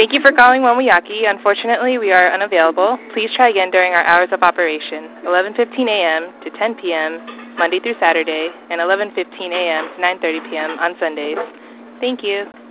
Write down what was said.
Thank you for calling Momoyaki. Unfortunately, we are unavailable. Please try again during our hours of operation, 11:15 a.m. to 10 p.m., Monday through Saturday, and 11:15 a.m. to 9:30 p.m. on Sundays. Thank you.